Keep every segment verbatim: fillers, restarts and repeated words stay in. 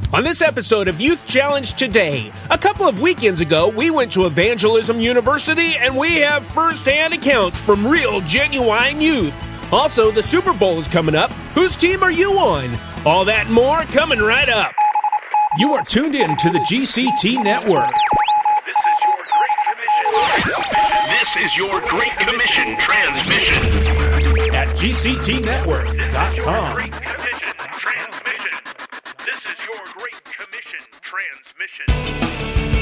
On this episode of Youth Challenge Today, a couple of weekends ago, we went to Evangelism University and we have first-hand accounts from real, genuine youth. Also, the Super Bowl is coming up. Whose team are you on? All that and more coming right up. You are tuned in to the G C T Network. This is your Great Commission transmission. At G C T network dot com. Great Commission transmission. This is your Great Commission transmission.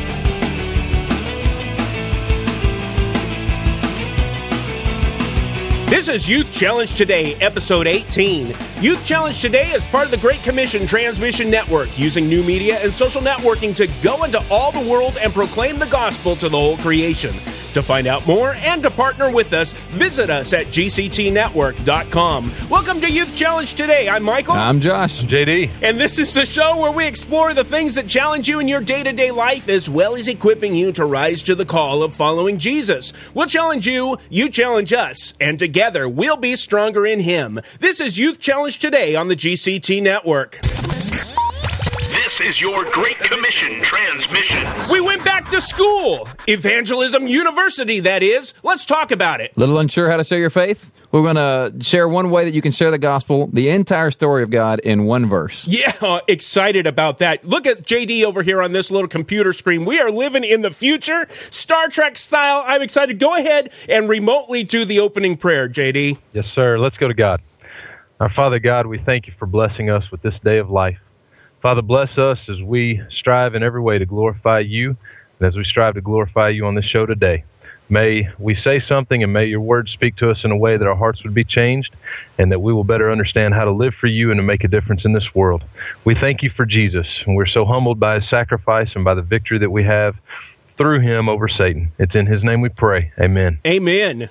This is Youth Challenge Today, episode eighteen. Youth Challenge Today is part of the Great Commission Transmission Network, using new media and social networking to go into all the world and proclaim the gospel to the whole creation. To find out more and to partner with us, visit us at G C T network dot com. Welcome to Youth Challenge Today. I'm Michael. I'm Josh. I'm J D. And this is the show where we explore the things that challenge you in your day-to-day life, as well as equipping you to rise to the call of following Jesus. We'll challenge you, you challenge us, and together we'll be stronger in Him. This is Youth Challenge Today on the G C T Network. This is your Great Commission transmission. We went back to school. Evangelism University, that is. Let's talk about it. Little unsure how to share your faith? We're going to share one way that you can share the gospel, the entire story of God, in one verse. Yeah, excited about that. Look at J D over here on this little computer screen. We are living in the future, Star Trek style. I'm excited. Go ahead and remotely do the opening prayer, J D. Yes, sir. Let's go to God. Our Father God, we thank you for blessing us with this day of life. Father, bless us as we strive in every way to glorify you, and as we strive to glorify you on this show today. May we say something, and may your word speak to us in a way that our hearts would be changed, and that we will better understand how to live for you and to make a difference in this world. We thank you for Jesus, and we're so humbled by his sacrifice and by the victory that we have through him over Satan. It's in his name we pray. Amen. Amen.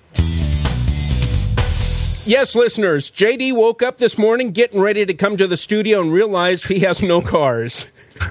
Yes, listeners, J D woke up this morning getting ready to come to the studio and realized he has no cars.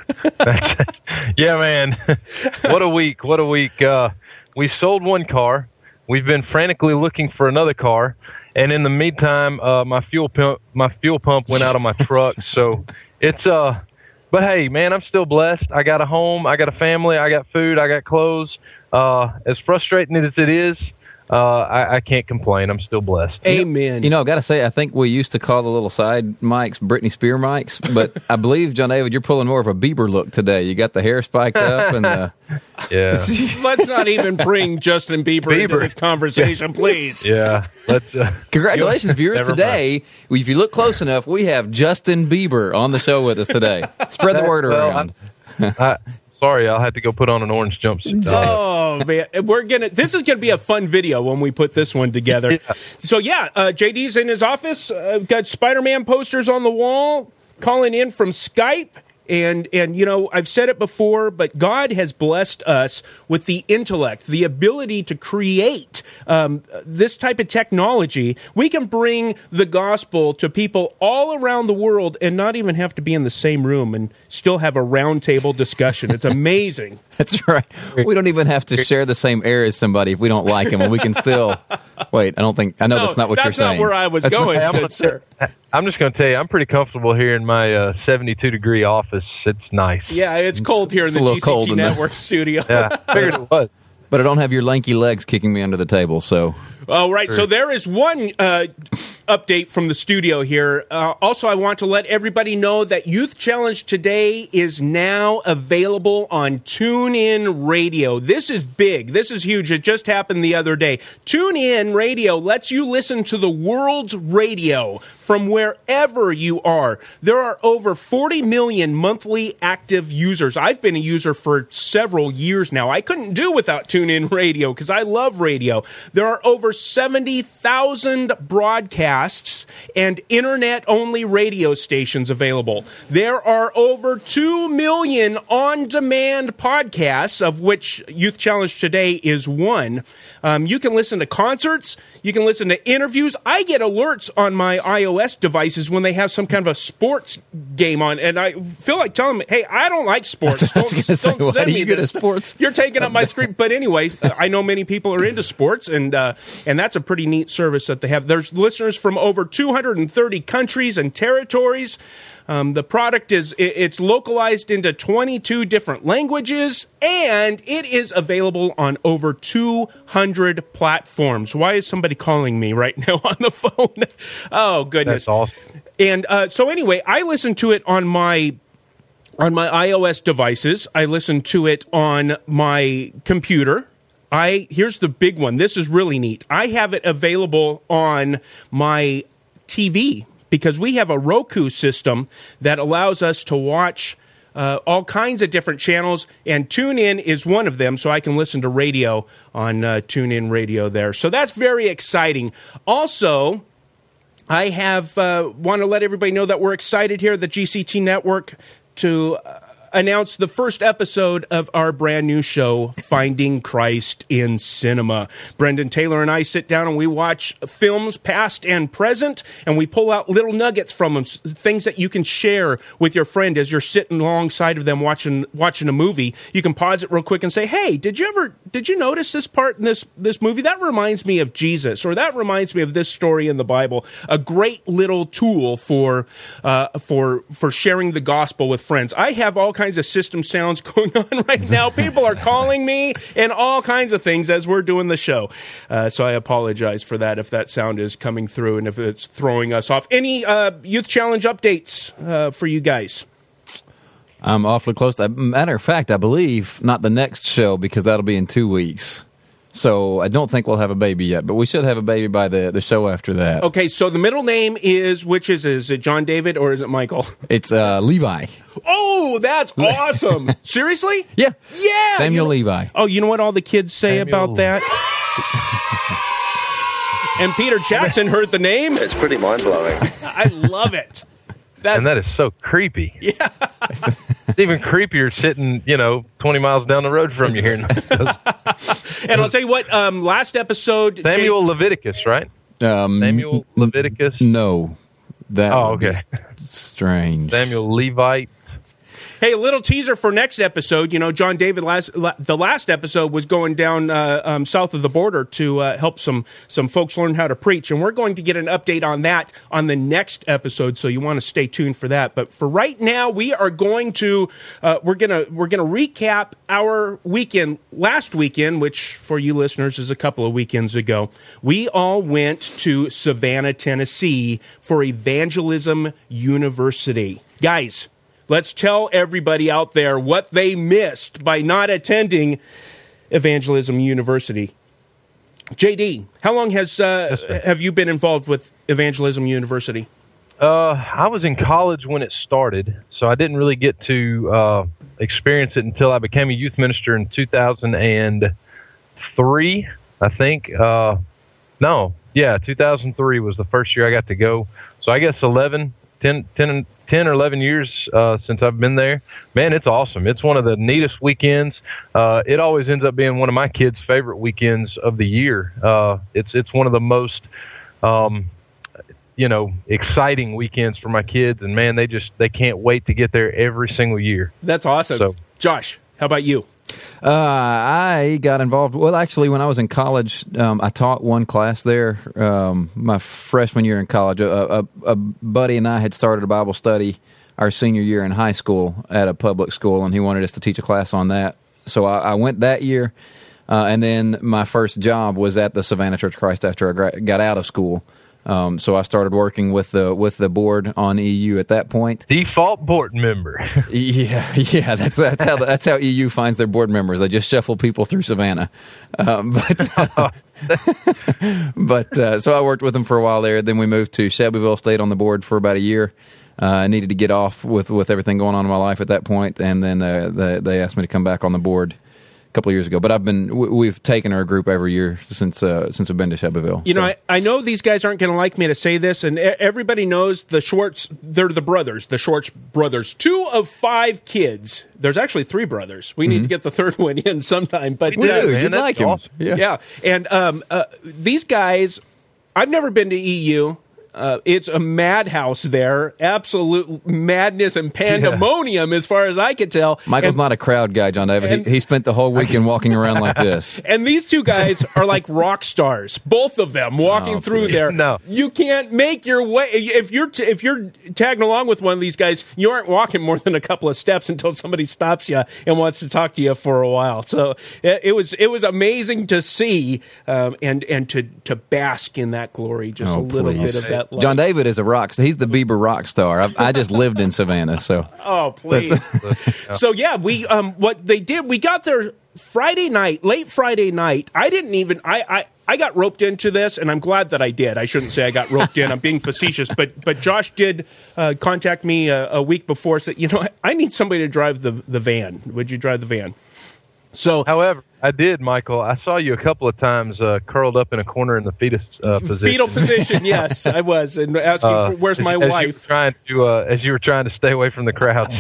Yeah, man. What a week. What a week. Uh, we sold one car. We've been frantically looking for another car. And in the meantime, uh, my fuel pump, my fuel pump went out on my truck. So it's, uh, but hey, man, I'm still blessed. I got a home. I got a family. I got food. I got clothes. Uh, as frustrating as it is, Uh, I, I can't complain. I'm still blessed. Amen. You know, I've got to say, I think we used to call the little side mics Britney Spears mics, but I believe, John David, you're pulling more of a Bieber look today. You got the hair spiked up and the... Yeah. Let's not even bring Justin Bieber, Bieber. into this conversation, please. Yeah. Let's, uh, Congratulations, viewers. Today, if you look close enough, we have Justin Bieber on the show with us today. Spread the word well, around. I, I, sorry, I'll have to go put on an orange jumpsuit. Oh man, we're gonna. This is gonna be a fun video when we put this one together. Yeah. So yeah, uh, J D's in his office. Uh, got Spider-Man posters on the wall. Calling in from Skype. And, and you know, I've said it before, but God has blessed us with the intellect, the ability to create um, this type of technology. We can bring the gospel to people all around the world and not even have to be in the same room and still have a roundtable discussion. It's amazing. That's right. We don't even have to share the same air as somebody if we don't like them, and we can still... Wait, I don't think... I know no, that's not what that's you're saying. That's not where I was that's going, not, good sir. I'm just going to tell you, I'm pretty comfortable here in my uh, seventy-two degree office. It's nice. Yeah, it's cold here in it's the G C T Network the... studio. Yeah, I figured it was. But I don't have your lanky legs kicking me under the table, so... Oh, right. Sure. So there is one uh, update from the studio here. Uh, also, I want to let everybody know that Youth Challenge Today is now available on TuneIn Radio. This is big. This is huge. It just happened the other day. TuneIn Radio lets you listen to the world's radio from wherever you are. There are over forty million monthly active users. I've been a user for several years now. I couldn't do without TuneIn Radio because I love radio. There are over seventy thousand broadcasts and internet-only radio stations available. There are over two million on-demand podcasts, of which Youth Challenge Today is one. Um, you can listen to concerts. You can listen to interviews. I get alerts on my iOS devices when they have some kind of a sports game on, and I feel like telling them, hey, I don't like sports. Don't, don't say, send why do me you get this. A sports? You're taking up my screen. But anyway, I know many people are into sports, and uh, and that's a pretty neat service that they have. There's listeners from over two hundred thirty countries and territories. Um, the product is it, it's localized into twenty-two different languages, and it is available on over two hundred platforms. Why is somebody calling me right now on the phone? Oh, goodness. That's awesome. And uh, so anyway, I listen to it on my on my iOS devices. I listen to it on my computer. I here's the big one. This is really neat. I have it available on my T V because we have a Roku system that allows us to watch uh, all kinds of different channels, and TuneIn is one of them, so I can listen to radio on uh, TuneIn Radio there. So that's very exciting. Also, I have uh, want to let everybody know that we're excited here at the G C T Network to uh, announce the first episode of our brand new show, Finding Christ in Cinema. Brendan Taylor and I sit down and we watch films past and present, and we pull out little nuggets from them, things that you can share with your friend as you're sitting alongside of them watching watching a movie. You can pause it real quick and say, "Hey, did you ever did you notice this part in this this movie? That reminds me of Jesus, or that reminds me of this story in the Bible." A great little tool for uh, for for sharing the gospel with friends. I have all kinds of system sounds going on right now. People are calling me and all kinds of things as we're doing the show. Uh, so I apologize for that if that sound is coming through and if it's throwing us off. Any uh, Youth Challenge updates uh, for you guys? I'm awfully close. To, matter of fact, I believe not the next show because that'll be in two weeks. So I don't think we'll have a baby yet, but we should have a baby by the, the show after that. Okay, so the middle name is, which is, is it John David or is it Michael? It's uh, Levi. Oh, that's awesome. Seriously? Yeah. Yeah. Samuel you know, Levi. Oh, you know what all the kids say Samuel. about that? And Peter Jackson heard the name. It's pretty mind-blowing. I love it. That's, And that is so creepy. yeah. It's even creepier sitting, you know, twenty miles down the road from you here. And I'll tell you what, um, last episode... Samuel Leviticus, right? Um, Samuel Leviticus? No. That Oh, would be okay. strange. Samuel Levite. Hey, a little teaser for next episode. You know, John David, last la, the last episode was going down uh, um, south of the border to uh, help some some folks learn how to preach, and we're going to get an update on that on the next episode. So you want to stay tuned for that. But for right now, we are going to uh, we're gonna we're gonna recap our weekend last weekend, which for you listeners is a couple of weekends ago. We all went to Savannah, Tennessee, for Evangelism University, guys. Let's tell everybody out there what they missed by not attending Evangelism University. J D, how long has uh, Yes, have you been involved with Evangelism University? Uh, I was in college when it started, so I didn't really get to uh, experience it until I became a youth minister in two thousand three, I think. Uh, no, yeah, two thousand three was the first year I got to go. So I guess eleven, ten, ten, ten or eleven years uh, since I've been there. Man, it's awesome. It's one of the neatest weekends. Uh, it always ends up being one of my kids' favorite weekends of the year. Uh, it's it's one of the most, um, you know, exciting weekends for my kids. And, man, they just they can't wait to get there every single year. That's awesome. So- Josh, how about you? Uh, I got involved. Well, actually, when I was in college, um, I taught one class there. Um, my freshman year in college, a, a, a buddy and I had started a Bible study our senior year in high school at a public school, and he wanted us to teach a class on that. So I, I went that year, uh, and then my first job was at the Savannah Church of Christ after I gra- got out of school. Um, so I started working with the with the board on E U at that point. Default board member. Yeah, yeah, that's that's how that's how E U finds their board members. They just shuffle people through Savannah. Um, but uh, but uh, so I worked with them for a while there. Then we moved to Shelbyville, stayed on the board for about a year. Uh, I needed to get off with, with everything going on in my life at that point, and then uh, they, they asked me to come back on the board a couple of years ago. But I've been we've taken our group every year since uh, since I've been to Shelbyville. You so. know, I, I know these guys aren't going to like me to say this, and e- everybody knows the Schwartz, they're the brothers, the Schwartz brothers. Two of five kids. There's actually three brothers. We mm-hmm. need to get the third one in sometime. But We do, uh, man. You'd That's like him. awesome. Yeah. yeah. And um, uh, these guys, I've never been to E U. uh, it's a madhouse there, absolute madness and pandemonium yeah. as far as I could tell. Michael's and, not a crowd guy, John David. and, he, he spent the whole weekend walking around like this. And these two guys are like rock stars, both of them walking oh, through please. there. No. You can't make your way if you're t- if you're tagging along with one of these guys. You aren't walking more than a couple of steps until somebody stops you and wants to talk to you for a while. So it, it was it was amazing to see um, and and to to bask in that glory. Just oh, a little please. bit of that light. John David is a rock star. He's the Bieber rock star. I've, I just lived in Savannah, so oh please. So yeah, we um what they did. We got there Friday night, late Friday night. I didn't even I. I I got roped into this, and I'm glad that I did. I shouldn't say I got roped in. I'm being facetious, but but Josh did uh, contact me a, a week before. Said, you know, I need somebody to drive the the van. Would you drive the van? So, however, I did, Michael. I saw you a couple of times uh, curled up in a corner in the fetus uh, position. Fetal position, yes, I was, and asking, uh, for, "Where's my as, wife?" As you were trying to, uh, as you were trying to stay away from the crowds.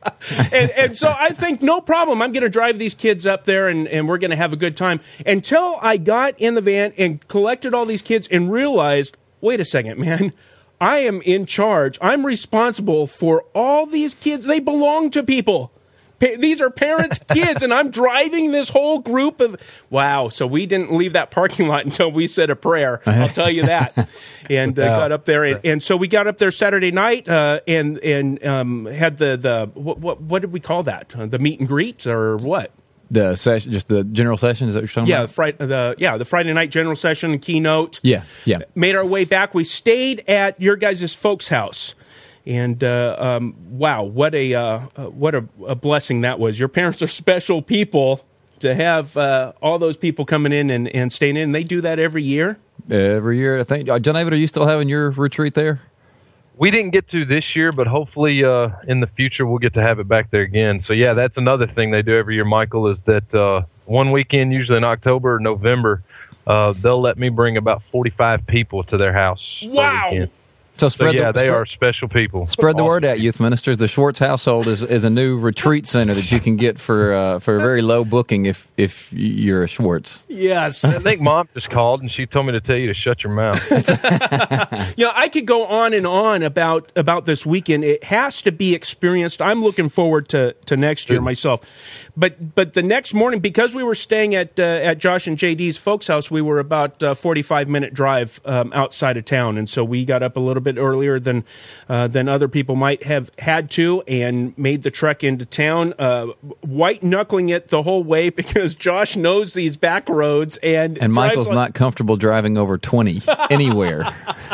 and, and so I think, no problem. I'm going to drive these kids up there, and, and we're going to have a good time. Until I got in the van and collected all these kids and realized, wait a second, man. I am in charge. I'm responsible for all these kids. They belong to people. These are parents' kids, and I'm driving this whole group of... Wow, so we didn't leave that parking lot until we said a prayer. I'll tell you that. And uh, got up there, and, and so we got up there Saturday night uh, and and um, had the... the what, what what did we call that? Uh, the meet and greet, or what? The session, just the general session, is that what you're talking yeah, about? Friday, the, yeah, the Friday night general session, keynote. Yeah, yeah. Made our way back. We stayed at your guys' folks' house. And uh, um, wow, what a uh, what a, a blessing that was! Your parents are special people to have uh, all those people coming in and, and staying in. And they do that every year. Every year, I think. John David, are you still having your retreat there? We didn't get to this year, but hopefully uh, in the future we'll get to have it back there again. So yeah, that's another thing they do every year, Michael. Is that uh, one weekend, usually in October or November, uh, they'll let me bring about forty-five people to their house. Wow. So, spread so yeah, the, they spread, are special people. Spread the word out, youth ministers. The Schwartz household is, is a new retreat center that you can get for uh, for a very low booking if if you're a Schwartz. Yes. I think Mom just called and she told me to tell you to shut your mouth. You know, I could go on and on about about this weekend. It has to be experienced. I'm looking forward to, to next year Good. myself. But but the next morning, because we were staying at uh, at Josh and J D's folks' house, we were about a forty-five minute drive um, outside of town, and so we got up a little bit earlier than uh, than other people might have had to, and made the trek into town, uh, white knuckling it the whole way because Josh knows these back roads, and and Michael's like- not comfortable driving over twenty anywhere.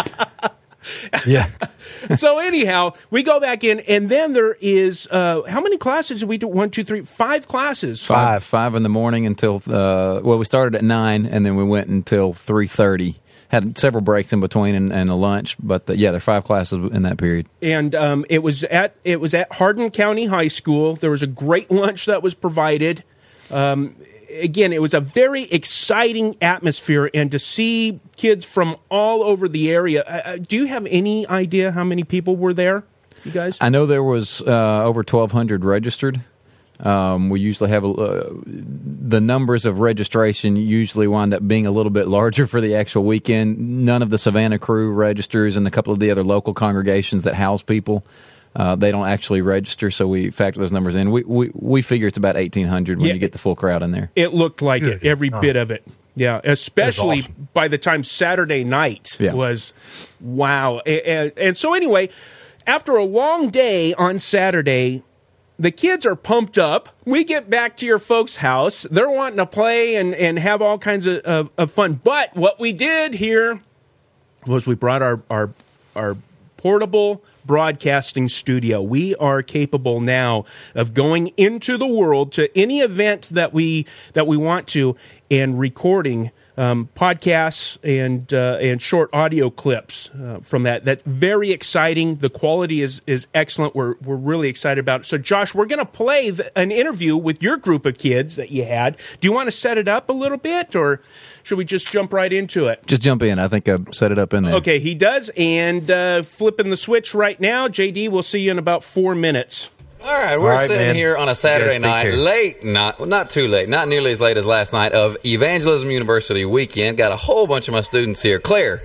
Yeah. So anyhow, we go back in, and then there is uh, how many classes did we do? One, two, three, five classes. Five, five in the morning until uh, well, we started at nine, and then we went until three thirty. Had several breaks in between and, and a lunch, but the, yeah, there are five classes in that period. And um, it was at it was at Hardin County High School. There was a great lunch that was provided. Um, Again, it was a very exciting atmosphere, and to see kids from all over the area. Uh, do you have any idea how many people were there, you guys? I know there was uh, over twelve hundred registered. Um, we usually have a, uh, the numbers of registration usually wind up being a little bit larger for the actual weekend. None of the Savannah crew registers, and a couple of the other local congregations that house people. Uh, they don't actually register, so we factor those numbers in. We we, we figure it's about eighteen hundred when yeah, you get the full crowd in there. It looked like Good. it, every oh. bit of it. Yeah, especially awesome. by the time Saturday night yeah. was, wow. And, and so anyway, after a long day on Saturday, the kids are pumped up. We get back to your folks' house. They're wanting to play and, and have all kinds of, of, of fun. But what we did here was we brought our our, our portable broadcasting studio. We are capable now of going into the world to any event that we that we want to and recording um, podcasts and uh, and short audio clips uh, from that. That's very exciting. The quality is is excellent. We're we're really excited about it. So, Josh, we're going to play the, an interview with your group of kids that you had. Do you want to set it up a little bit, or should we just jump right into it? Just jump in. I think I've set it up in there. Okay, he does. And uh, flipping the switch right now. J D, we'll see you in about four minutes. All right, we're All right, sitting man. here on a Saturday night, care. late, not well, not too late, not nearly as late as last night, of Evangelism University weekend. Got a whole bunch of my students here. Claire,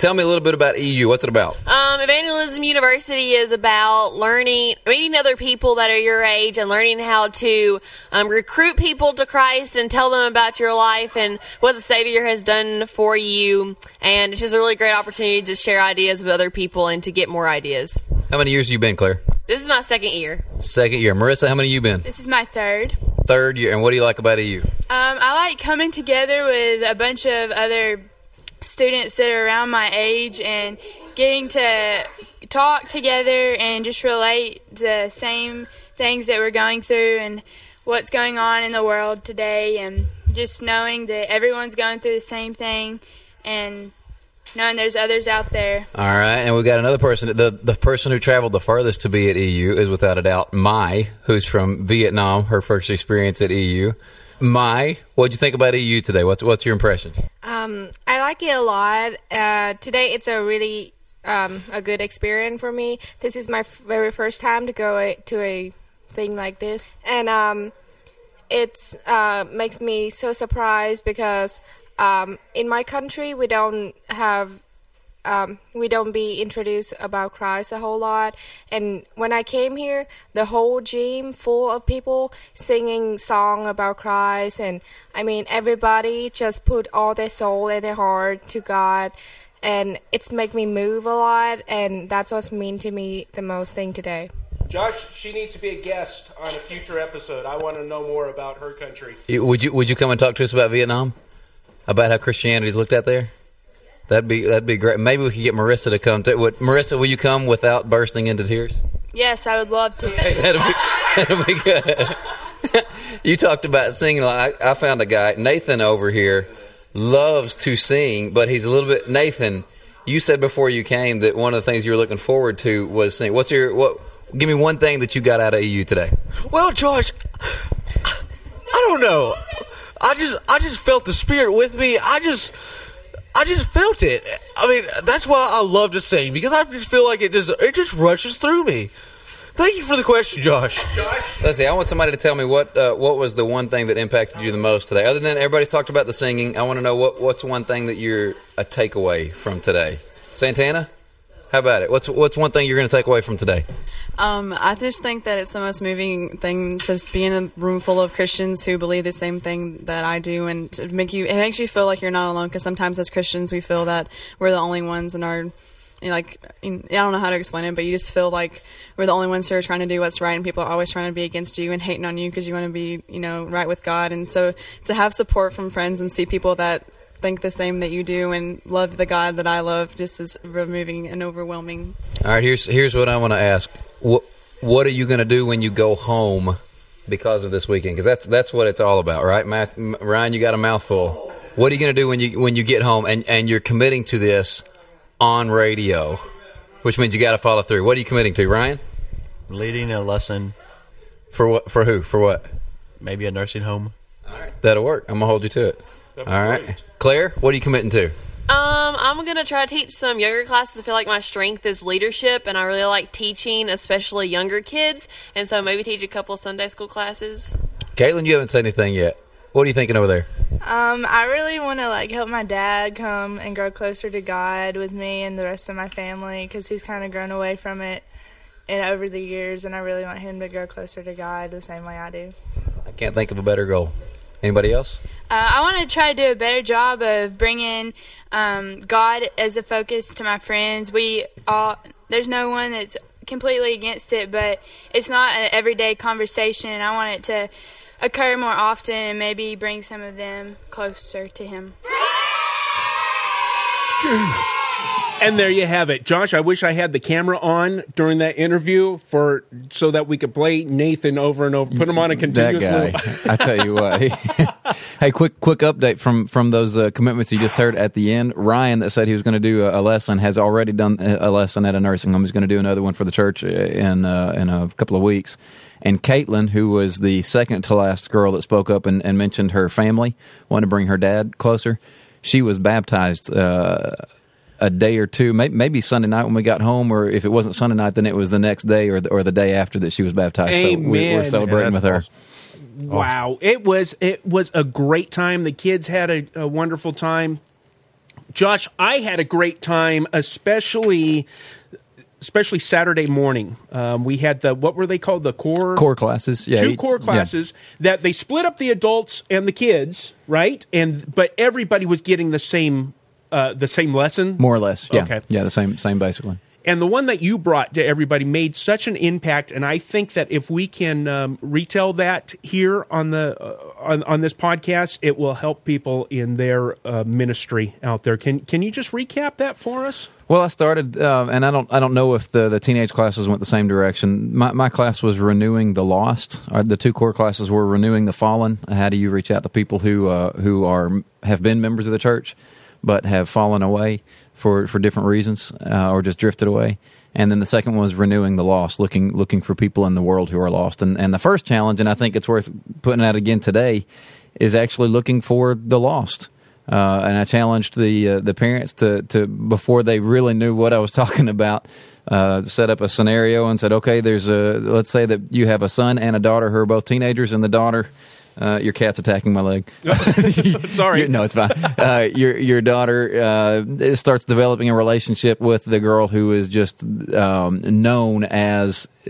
Tell me a little bit about E U. What's it about? Um, Evangelism University is about learning, meeting other people that are your age and learning how to um, recruit people to Christ and tell them about your life and what the Savior has done for you. And it's just a really great opportunity to share ideas with other people and to get more ideas. How many years have you been, Claire? This is my second year. Second year. Marissa, how many have you been? This is my third. Third year. And what do you like about E U? Um, I like coming together with a bunch of other students that are around my age and getting to talk together and just relate the same things that we're going through and what's going on in the world today, and just knowing that everyone's going through the same thing and knowing there's others out there. All right, and we've got another person. The the person who traveled the furthest to be at E U is without a doubt Mai, who's from Vietnam, her first experience at E U. Mai, what'd you think about E U today? What's what's your impression? Um, I like it a lot. Uh, today it's a really um, a good experience for me. This is my f- very first time to go a- to a thing like this, and um, it uh, makes me so surprised because um, in my country we don't have um, we don't be introduced about Christ a whole lot. And when I came here, the whole gym full of people singing song about Christ, and I mean everybody just put all their soul and their heart to God, and it's make me move a lot, and that's what's mean to me the most thing today. Josh, she needs to be a guest on a future episode. I want to know more about her country. Would you Would you come and talk to us about Vietnam? About how Christianity is looked at there? That'd be that'd be great. Maybe we could get Marissa to come. To, would, Marissa, will you come without bursting into tears? Yes, I would love to. Hey, that'll be that'll be good. You talked about singing. Like I, I found a guy, Nathan over here, loves to sing, but he's a little bit. Nathan, you said before you came that one of the things you were looking forward to was singing. What's your what? Give me one thing that you got out of E U today. Well, Josh, I don't know. I just I just felt the Spirit with me. I just I just felt it. I mean, that's why I love to sing, because I just feel like it just it just rushes through me. Thank you for the question, Josh. Josh? Let's see. I want somebody to tell me what uh, what was the one thing that impacted you the most today. Other than everybody's talked about the singing, I want to know what what's one thing that you're a takeaway from today. Santana, how about it? What's what's one thing you're going to take away from today? Um, I just think that it's the most moving thing to just be in a room full of Christians who believe the same thing that I do, and to make you it makes you feel like you're not alone. Because sometimes as Christians we feel that we're the only ones in our, you know, like I don't know how to explain it, but you just feel like we're the only ones who are trying to do what's right, and people are always trying to be against you and hating on you because you want to be, you know, right with God. And so to have support from friends and see people that think the same that you do and love the God that I love just is removing and overwhelming. All right, here's here's what I want to ask. What what are you going to do when you go home because of this weekend? Because that's that's what it's all about, right? Math, Ryan, you got a mouthful. What are you going to do when you when you get home and, and you're committing to this on radio, which means you got to follow through? What are you committing to, Ryan? Leading a lesson. For what? For who? For what? Maybe a nursing home. All right, that'll work. I'm gonna hold you to it. All right, great. Claire, what are you committing to? Um, I'm going to try to teach some younger classes. I feel like my strength is leadership, and I really like teaching, especially younger kids. And so maybe teach a couple of Sunday school classes. Caitlin, you haven't said anything yet. What are you thinking over there? Um, I really want to like help my dad come and grow closer to God with me and the rest of my family, because he's kind of grown away from it and over the years, and I really want him to grow closer to God the same way I do. I can't think of a better goal. Anybody else? Uh, I want to try to do a better job of bringing um, God as a focus to my friends. We all there's no one that's completely against it, but it's not an everyday conversation, and I want it to occur more often and maybe bring some of them closer to Him. And there you have it. Josh, I wish I had the camera on during that interview for so that we could play Nathan over and over, put him on a continuous That guy. loop. I tell you what. Hey, quick quick update from, from those uh, commitments you just heard at the end. Ryan, that said he was going to do a, a lesson, has already done a lesson at a nursing home. He's going to do another one for the church in, uh, in a couple of weeks. And Caitlin, who was the second to last girl that spoke up and, and mentioned her family, wanted to bring her dad closer, she was baptized uh a day or two, maybe Sunday night when we got home, or if it wasn't Sunday night, then it was the next day or the, or the day after that she was baptized. Amen. So we, we're celebrating Yeah, with her. Awesome. Wow, it was it was a great time. The kids had a, a wonderful time. Josh, I had a great time, especially especially Saturday morning. Um, we had the, what were they called? The core core classes. Yeah, two core classes yeah. that they split up the adults and the kids, right? And but everybody was getting the same uh, the same lesson, more or less. Yeah, okay. yeah, the same same basic one. And the one that you brought to everybody made such an impact, and I think that if we can um, retell that here on the uh, on, on this podcast, it will help people in their uh, ministry out there. Can can you just recap that for us? Well, I started, uh, and I don't I don't know if the, the teenage classes went the same direction. My my class was renewing the lost. Or the two core classes were renewing the fallen. How do you reach out to people who uh, who are have been members of the church but have fallen away for, for different reasons, uh, or just drifted away. And then the second one was renewing the lost, looking looking for people in the world who are lost. And and the first challenge, and I think it's worth putting out again today, is actually looking for the lost. Uh, and I challenged the uh, the parents to, to, before they really knew what I was talking about, uh, set up a scenario and said, okay, there's a, let's say that you have a son and a daughter who are both teenagers, and the daughter, Uh, your cat's attacking my leg. Sorry. No, it's fine. Uh, your your daughter uh, starts developing a relationship with the girl who is just um, known as uh,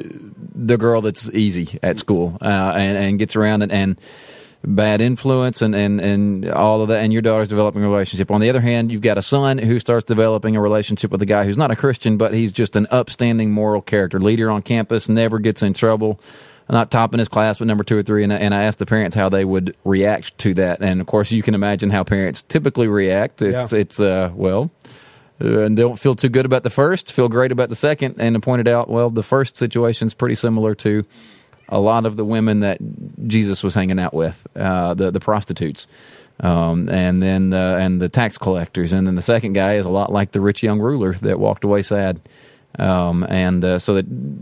the girl that's easy at school, uh, and, and gets around and, and bad influence and, and, and all of that, and your daughter's developing a relationship. On the other hand, you've got a son who starts developing a relationship with a guy who's not a Christian, but he's just an upstanding moral character, leader on campus, never gets in trouble. Not top in his class, but number two or three. And, and I asked the parents how they would react to that. And, of course, you can imagine how parents typically react. It's, yeah. it's uh, well, uh, and don't feel too good about the first, feel great about the second. And I pointed out, well, the first situation is pretty similar to a lot of the women that Jesus was hanging out with, uh, the, the prostitutes. Um, and then uh, and the tax collectors. And then the second guy is a lot like the rich young ruler that walked away sad. Um, and uh, so that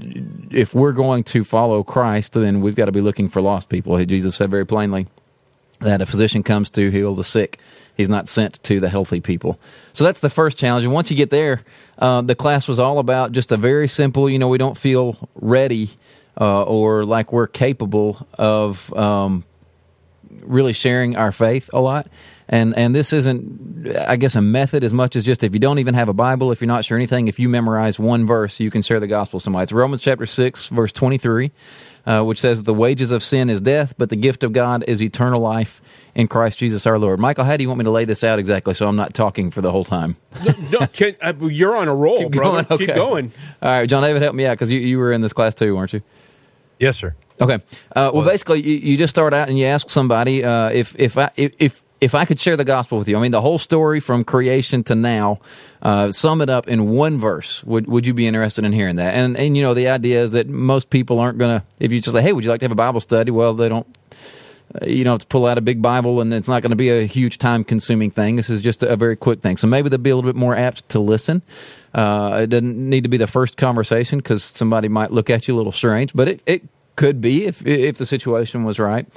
if we're going to follow Christ, then we've got to be looking for lost people. Jesus said very plainly that a physician comes to heal the sick. He's not sent to the healthy people. So that's the first challenge. And once you get there, uh, the class was all about just a very simple, you know, we don't feel ready uh, or like we're capable of um, really sharing our faith a lot. And and this isn't, I guess, a method as much as just if you don't even have a Bible, if you're not sure anything, if you memorize one verse, you can share the gospel with somebody. It's Romans chapter six, verse twenty-three, uh, which says, the wages of sin is death, but the gift of God is eternal life in Christ Jesus our Lord. Michael, how do you want me to lay this out exactly so I'm not talking for the whole time? no, no can, uh, you're on a roll, Keep brother. Going? Okay. Keep going. All right, John David, help me out, because you, you were in this class too, weren't you? Yes, sir. Okay. Uh, well, basically, you, you just start out and you ask somebody uh, if if I if, if If I could share the gospel with you, I mean, the whole story from creation to now, uh, sum it up in one verse, would would you be interested in hearing that? And, and you know, the idea is that most people aren't going to, if you just say, hey, would you like to have a Bible study? Well, they don't, uh, you don't have to pull out a big Bible, and it's not going to be a huge time-consuming thing. This is just a, a very quick thing. So maybe they'll be a little bit more apt to listen. Uh, it doesn't need to be the first conversation because somebody might look at you a little strange, but it, it could be if if the situation was right.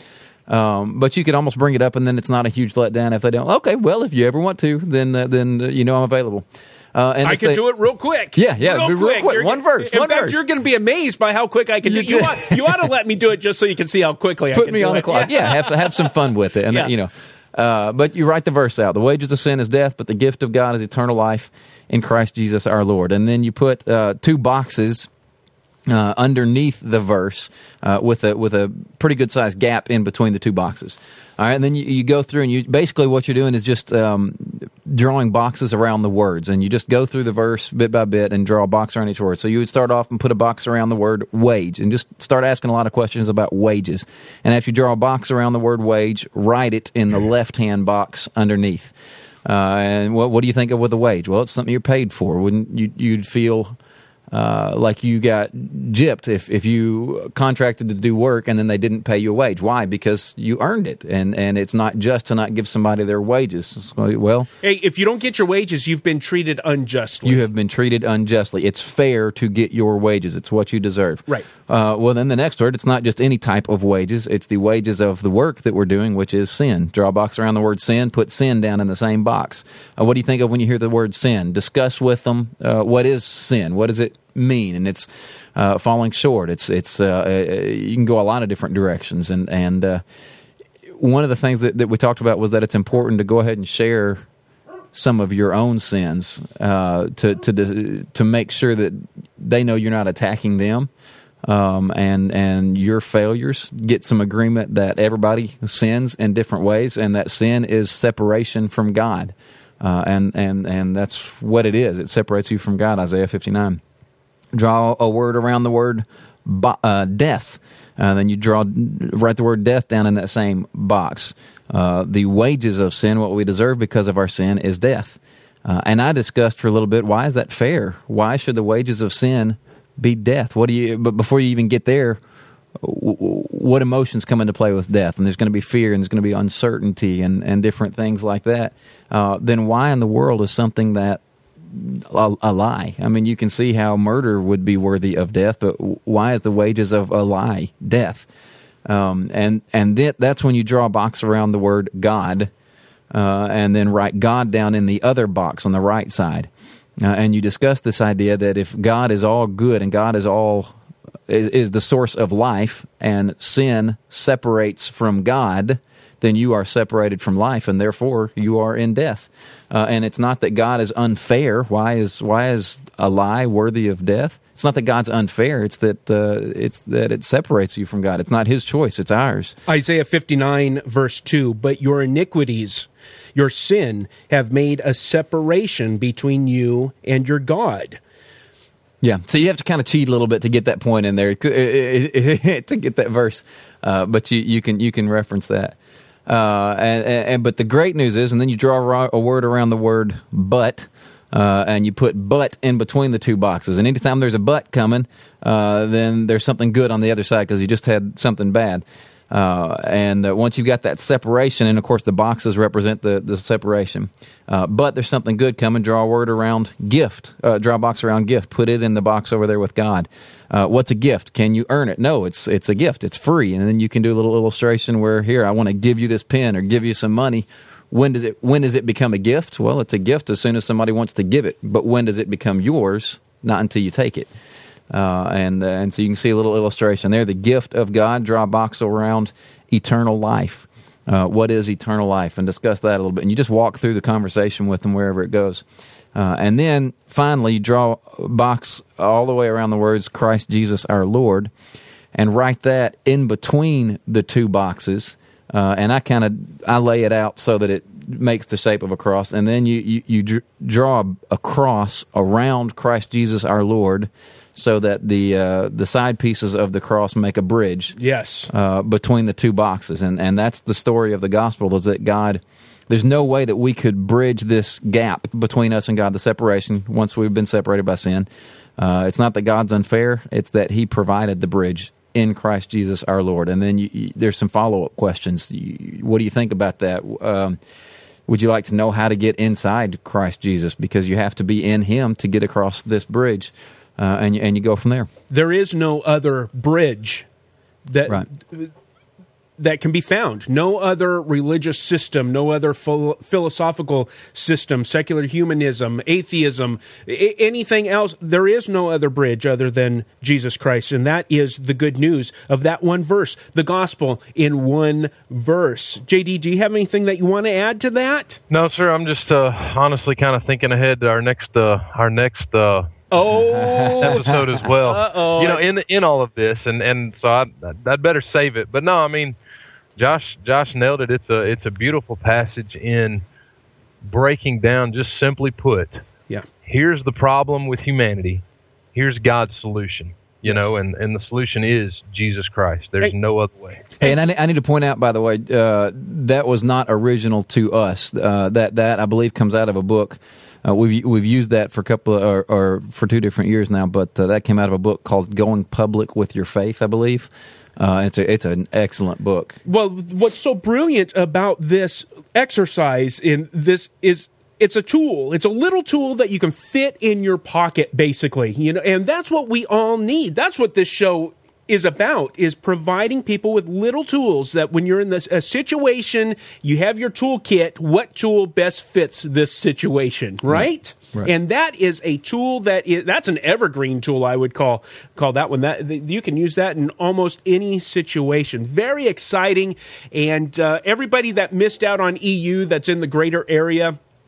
Um, but you could almost bring it up, and then it's not a huge letdown if they don't. Okay, well, if you ever want to, then uh, then uh, you know I'm available. Uh, and I can they, do it real quick. Yeah, yeah, real, real quick. quick. One verse. In one fact, verse. you're going to be amazed by how quick I can do it. You ought, you ought to let me do it just so you can see how quickly Put I can me do on it. the clock. Yeah, yeah have have some fun with it, and yeah. you know. Uh, but you write the verse out. The wages of sin is death, but the gift of God is eternal life in Christ Jesus our Lord. And then you put uh, two boxes uh, underneath the verse uh, with a with a pretty good sized gap in between the two boxes. All right, and then you, you go through, and you basically what you're doing is just um, drawing boxes around the words, and you just go through the verse bit by bit and draw a box around each word. So you would start off and put a box around the word wage, and just start asking a lot of questions about wages. And after you draw a box around the word wage, write it in the left-hand box underneath. Uh, and what, what do you think of with a wage? Well, it's something you're paid for. Wouldn't you? You'd feel uh, like you got gypped if, if you contracted to do work and then they didn't pay you a wage. Why? Because you earned it, and, and it's not just to not give somebody their wages. Well, hey, if you don't get your wages, you've been treated unjustly. You have been treated unjustly. It's fair to get your wages. It's what you deserve. Right. Uh, well, then the next word, it's not just any type of wages. It's the wages of the work that we're doing, which is sin. Draw a box around the word sin. Put sin down in the same box. Uh, what do you think of when you hear the word sin? Discuss with them uh, what is sin. What does it mean? And it's uh, falling short. It's it's uh, uh, you can go a lot of different directions. And and uh, one of the things that, that we talked about was that it's important to go ahead and share some of your own sins uh, to to to make sure that they know you're not attacking them. Um, and and your failures, get some agreement that everybody sins in different ways, and that sin is separation from God, uh, and and and that's what it is. It separates you from God. Isaiah fifty-nine. Draw a word around the word bo- uh, death. Uh, then you draw write the word death down in that same box. Uh, the wages of sin, what we deserve because of our sin, is death. Uh, and I discussed for a little bit, why is that fair? Why should the wages of sin be death? What do you? But before you even get there, what emotions come into play with death? And there's going to be fear, and there's going to be uncertainty, and, and different things like that. Uh, then why in the world is something that a, a lie? I mean, you can see how murder would be worthy of death, but why is the wages of a lie death? Um, and and that, that's when you draw a box around the word God, uh, and then write God down in the other box on the right side. Uh, and you discuss this idea that if God is all good and God is all is, is the source of life, and sin separates from God, then you are separated from life, and therefore you are in death. Uh, and it's not that God is unfair. Why is why is a lie worthy of death? It's not that God's unfair. It's that uh, it's that it separates you from God. It's not His choice. It's ours. Isaiah fifty-nine, verse two, but your iniquities, your sin, have made a separation between you and your God. Yeah, so you have to kind of cheat a little bit to get that point in there, to get that verse, uh, but you, you can you can reference that. Uh, and, and but the great news is, and then you draw a word around the word but, uh, and you put but in between the two boxes. And anytime there's a but coming, uh, then there's something good on the other side because you just had something bad. Uh, and uh, once you've got that separation, and of course the boxes represent the, the separation, uh, but there's something good coming, draw a word around gift, uh, draw a box around gift, put it in the box over there with God. Uh, what's a gift? Can you earn it? No, it's it's a gift. It's free. And then you can do a little illustration where, here, I want to give you this pen or give you some money. When does it when does it become a gift? Well, it's a gift as soon as somebody wants to give it. But when does it become yours? Not until you take it. Uh, and uh, and so you can see a little illustration there. The gift of God, draw a box around eternal life. Uh, what is eternal life? And discuss that a little bit. And you just walk through the conversation with them wherever it goes. Uh, and then finally, you draw a box all the way around the words Christ Jesus our Lord, and write that in between the two boxes. Uh, and I kind of I lay it out so that it makes the shape of a cross. And then you you, you dr- draw a, a cross around Christ Jesus our Lord, so that the uh, the side pieces of the cross make a bridge. Yes, uh, between the two boxes, and and that's the story of the gospel. Is that God? There's no way that we could bridge this gap between us and God, the separation, once we've been separated by sin. Uh, it's not that God's unfair; it's that He provided the bridge in Christ Jesus our Lord. And then you, you, there's some follow up questions. You, what do you think about that? Um, would you like to know how to get inside Christ Jesus? Because you have to be in Him to get across this bridge. Uh, and you, and you go from there. There is no other bridge that right. that can be found. No other religious system, no other phil- philosophical system, secular humanism, atheism, I- anything else. There is no other bridge other than Jesus Christ, and that is the good news of that one verse, the gospel in one verse. J D, do you have anything that you want to add to that? No, sir. I'm just uh, honestly kind of thinking ahead to our next uh, our next. Uh Oh, episode as well. Uh-oh. You know, in in all of this, and, and so I I'd better save it. But no, I mean, Josh Josh nailed it. It's a it's a beautiful passage in breaking down, just simply put. Yeah. Here's the problem with humanity. Here's God's solution. You yes. know, and, and the solution is Jesus Christ. There's hey. no other way. Hey, and I, I need to point out, by the way, uh, that was not original to us. Uh, that that I believe comes out of a book. Uh, we've we've used that for a couple of, or, or for two different years now, but uh, that came out of a book called "Going Public with Your Faith," I believe. Uh, it's a it's an excellent book. Well, what's so brilliant about this exercise in this is it's a tool. It's a little tool that you can fit in your pocket, basically. You know, and that's what we all need. That's what this show is about, is providing people with little tools that when you're in this a situation, you have your toolkit, what tool best fits this situation, right? Right. And that is a tool that is, that's an evergreen tool, I would call call that one. That you can use that in almost any situation. Very exciting, and uh, everybody that missed out on E U that's in the greater area,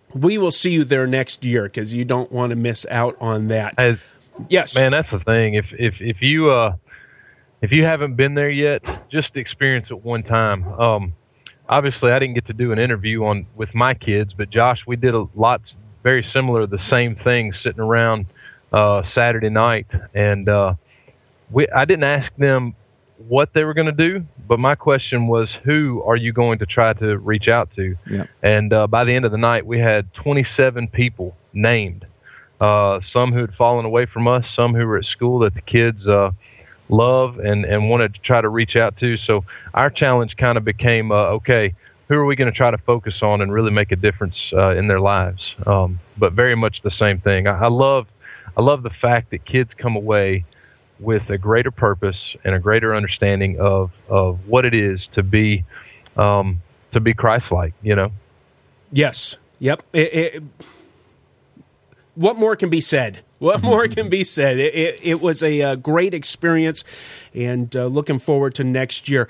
we will see you there next year because you don't want to miss out on that. As, yes, man, that's the thing. If if if you uh, if you haven't been there yet, just experience it one time. Um, obviously, I didn't get to do an interview on with my kids, but Josh, we did a lot very similar, the same thing, sitting around uh, Saturday night, and uh, we I didn't ask them what they were going to do, but my question was, who are you going to try to reach out to? Yeah. And uh, by the end of the night, we had twenty-seven people named, uh, some who had fallen away from us, some who were at school that the kids uh, love and, and wanted to try to reach out to. So our challenge kind of became, uh, okay, who are we going to try to focus on and really make a difference uh, in their lives? Um, but very much the same thing. I, I love, I love the fact that kids come away with a greater purpose and a greater understanding of, of what it is to be um, to be Christ-like, you know? Yes. Yep. It, it, what more can be said? What more can be said? It, it, it was a uh, great experience, and uh, looking forward to next year.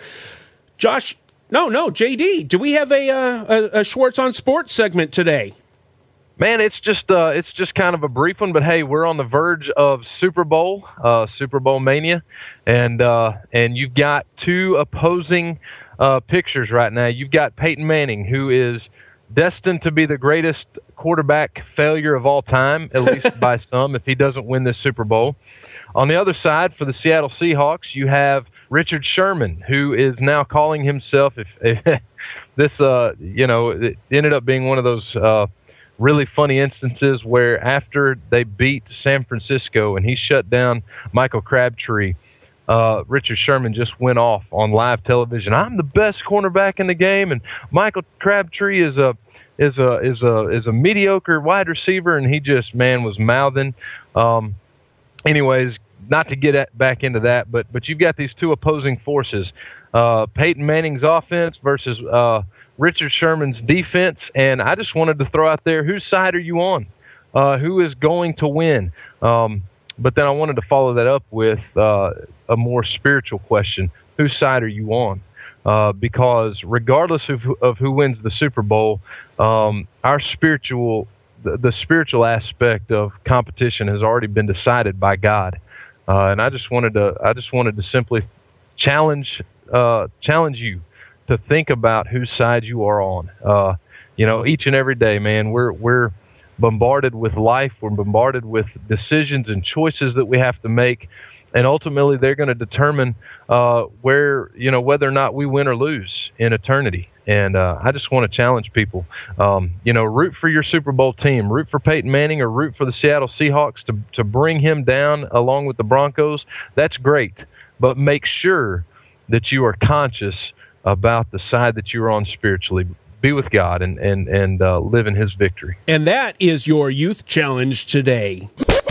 Josh, no, no, J D, do we have a, uh, a, a Schwartz on Sports segment today? Man, it's just uh, it's just kind of a brief one, but hey, we're on the verge of Super Bowl, uh, Super Bowl mania, and uh, and you've got two opposing uh, pictures right now. You've got Peyton Manning, who is destined to be the greatest quarterback failure of all time, at least by some, if he doesn't win this Super Bowl. On the other side, for the Seattle Seahawks, you have Richard Sherman, who is now calling himself, if, if this, uh, you know, it ended up being one of those uh, really funny instances where after they beat San Francisco and he shut down Michael Crabtree, uh, Richard Sherman just went off on live television. I'm the best cornerback in the game, and Michael Crabtree is a is a is a is a mediocre wide receiver, and he just man was mouthing. Um, anyways, not to get at, back into that, but but you've got these two opposing forces: uh, Peyton Manning's offense versus uh, Richard Sherman's defense, and I just wanted to throw out there, whose side are you on? Uh, who is going to win? Um, but then I wanted to follow that up with uh, a more spiritual question. Whose side are you on? Uh, because regardless of, of who wins the Super Bowl, um, our spiritual, the, the spiritual aspect of competition has already been decided by God. Uh, and I just wanted to, I just wanted to simply challenge, uh, challenge you to think about whose side you are on. Uh, you know, each and every day, man, we're, we're bombarded with life. We're bombarded with decisions and choices that we have to make. And ultimately they're going to determine, uh, where, you know, whether or not we win or lose in eternity. And, uh, I just want to challenge people, um, you know, root for your Super Bowl team, root for Peyton Manning, or root for the Seattle Seahawks to, to bring him down along with the Broncos. That's great. But make sure that you are conscious about the side that you're on spiritually. Be with God and, and, and uh, live in his victory. And that is your youth challenge today.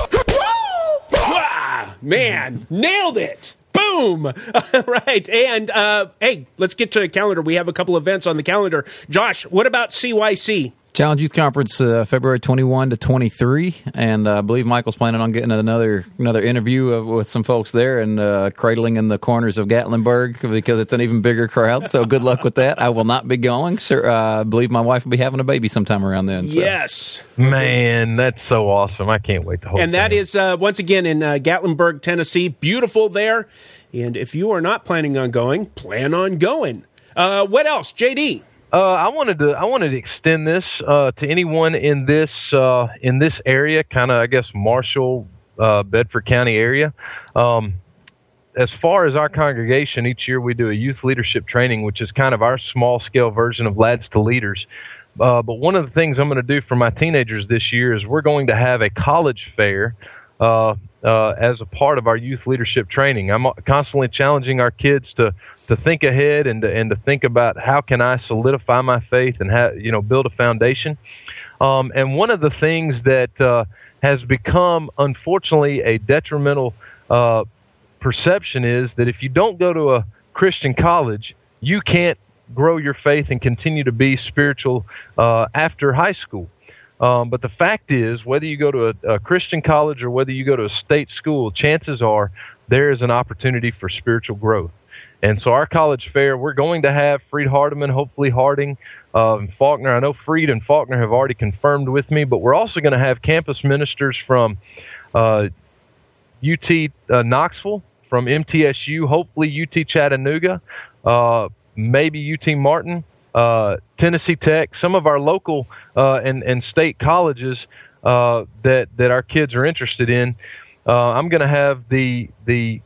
Man, nailed it. Boom. All right. And, uh, hey, let's get to the calendar. We have a couple events on the calendar. Josh, what about C Y C? Challenge Youth Conference, uh, February twenty-first to twenty-third, and uh, I believe Michael's planning on getting another another interview of, with some folks there and uh, cradling in the corners of Gatlinburg because it's an even bigger crowd. So good luck with that. I will not be going. Sure, uh, I believe my wife will be having a baby sometime around then. So. Yes, man, that's so awesome. I can't wait to hold. And that is uh, once again in uh, Gatlinburg, Tennessee. Beautiful there. And if you are not planning on going, plan on going. Uh, what else, J D? Uh, I wanted to I wanted to extend this uh, to anyone in this uh, in this area, kind of I guess Marshall, uh, Bedford County area. Um, as far as our congregation, each year we do a youth leadership training, which is kind of our small scale version of Lads to Leaders. Uh, but one of the things I'm going to do for my teenagers this year is we're going to have a college fair uh, uh, as a part of our youth leadership training. I'm constantly challenging our kids to. to think ahead and to, and to think about how can I solidify my faith and how, you know, build a foundation. Um, and one of the things that uh, has become, unfortunately, a detrimental uh, perception is that if you don't go to a Christian college, you can't grow your faith and continue to be spiritual uh, after high school. Um, but the fact is, whether you go to a, a Christian college or whether you go to a state school, chances are there is an opportunity for spiritual growth. And so our college fair, we're going to have Freed Hardeman, hopefully Harding, uh, Faulkner. I know Freed and Faulkner have already confirmed with me, but we're also going to have campus ministers from uh, U T uh, Knoxville, from M T S U, hopefully U T Chattanooga, uh, maybe U T Martin, uh, Tennessee Tech, some of our local uh, and, and state colleges uh, that that our kids are interested in. Uh, I'm going to have the the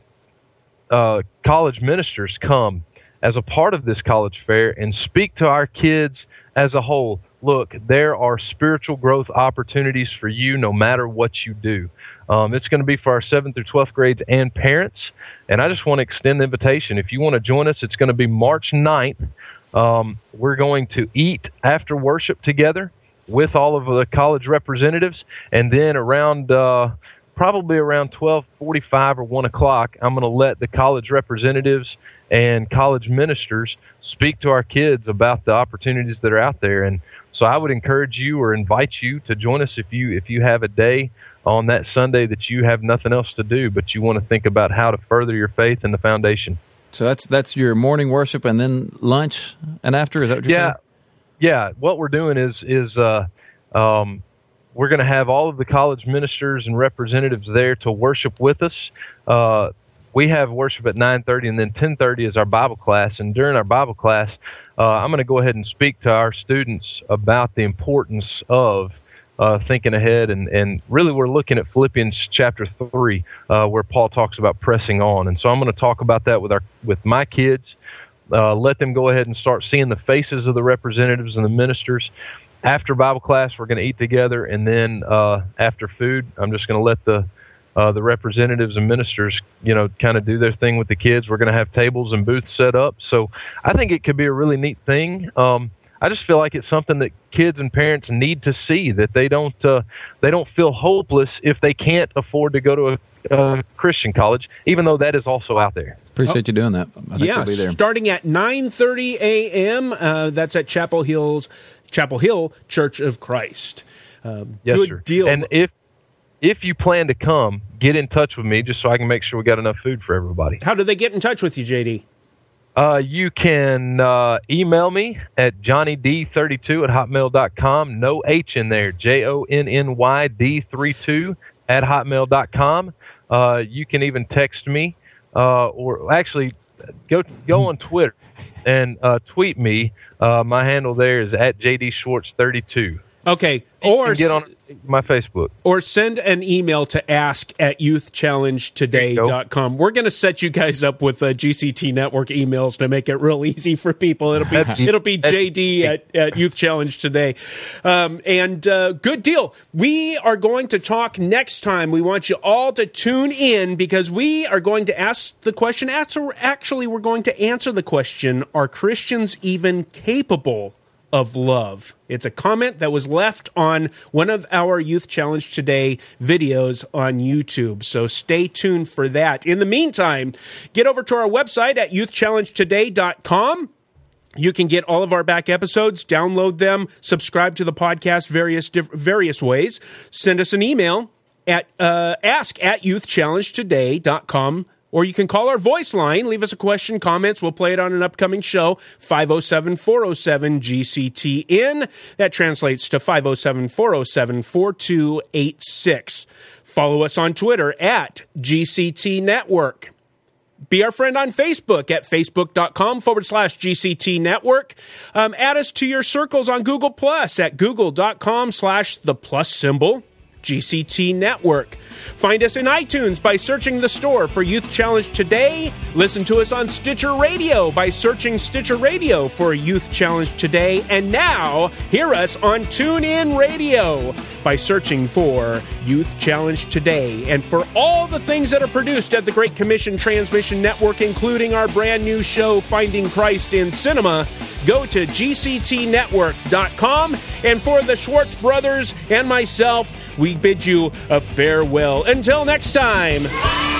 uh, college ministers come as a part of this college fair and speak to our kids as a whole. Look, there are spiritual growth opportunities for you no matter what you do. Um, it's going to be for our seventh through twelfth grades and parents. And I just want to extend the invitation. If you want to join us, it's going to be March ninth. Um, we're going to eat after worship together with all of the college representatives. And then around, uh, probably around twelve forty-five or one o'clock, I'm going to let the college representatives and college ministers speak to our kids about the opportunities that are out there. And so I would encourage you or invite you to join us if you if you have a day on that Sunday that you have nothing else to do, but you want to think about how to further your faith and the foundation. So that's that's your morning worship and then lunch and after? Is that what you're yeah, saying? Yeah. What we're doing is is uh, um, we're going to have all of the college ministers and representatives there to worship with us. Uh, we have worship at nine thirty, and then ten thirty is our Bible class. And during our Bible class, uh, I'm going to go ahead and speak to our students about the importance of Uh, thinking ahead, and, and really we're looking at Philippians chapter three, uh, where Paul talks about pressing on. And so I'm going to talk about that with our with my kids, uh, let them go ahead and start seeing the faces of the representatives and the ministers. After Bible class, we're going to eat together, and then uh, after food, I'm just going to let the uh, the representatives and ministers, you know, kind of do their thing with the kids. We're going to have tables and booths set up. So I think it could be a really neat thing. Um, I just feel like it's something that kids and parents need to see, that they don't uh, they don't feel hopeless if they can't afford to go to a, a Christian college, even though that is also out there. Appreciate oh. you doing that. I think yeah, we'll be there. Starting at nine thirty a.m., uh, that's at Chapel Hills, Chapel Hill Church of Christ. Um, yes, good sir. deal. And if if you plan to come, get in touch with me just so I can make sure we got enough food for everybody. How do they get in touch with you, J D? Uh, you can uh, email me at johnny d thirty-two at hotmail dot com. No H in there. J O N N Y D thirty-two at hotmail dot com. Uh, you can even text me, uh, or actually go go on Twitter and uh, tweet me. Uh, my handle there is at J D Schwartz thirty-two. Okay. You or can get on my Facebook. Or send an email to ask at youth challenge today dot com. We're going to set you guys up with uh, G C T Network emails to make it real easy for people. It'll be it'll be J D at, at Youth Challenge Today. Um, and uh, good deal. We are going to talk next time. We want you all to tune in because we are going to ask the question. Actually, we're going to answer the question, are Christians even capable of love? It's a comment that was left on one of our Youth Challenge Today videos on YouTube. So stay tuned for that. In the meantime, get over to our website at youth challenge today dot com. You can get all of our back episodes, download them, subscribe to the podcast various diff- various ways. Send us an email at uh, ask at youth challenge today dot com. Or you can call our voice line, leave us a question, comments. We'll play it on an upcoming show, five oh seven, four oh seven, G C T N. That translates to five oh seven, four oh seven, four two eight six. Follow us on Twitter at G C T Network. Be our friend on Facebook at facebook.com forward slash GCT Network. Um, add us to your circles on Google Plus at google.com slash the plus symbol. G C T Network. Find us in iTunes by searching the store for Youth Challenge Today. Listen to us on Stitcher Radio by searching Stitcher Radio for Youth Challenge Today. And now, hear us on TuneIn Radio by searching for Youth Challenge Today. And for all the things that are produced at the Great Commission Transmission Network, including our brand new show, Finding Christ in Cinema, go to G C T network dot com. And for the Schwartz brothers and myself, we bid you a farewell. Until next time.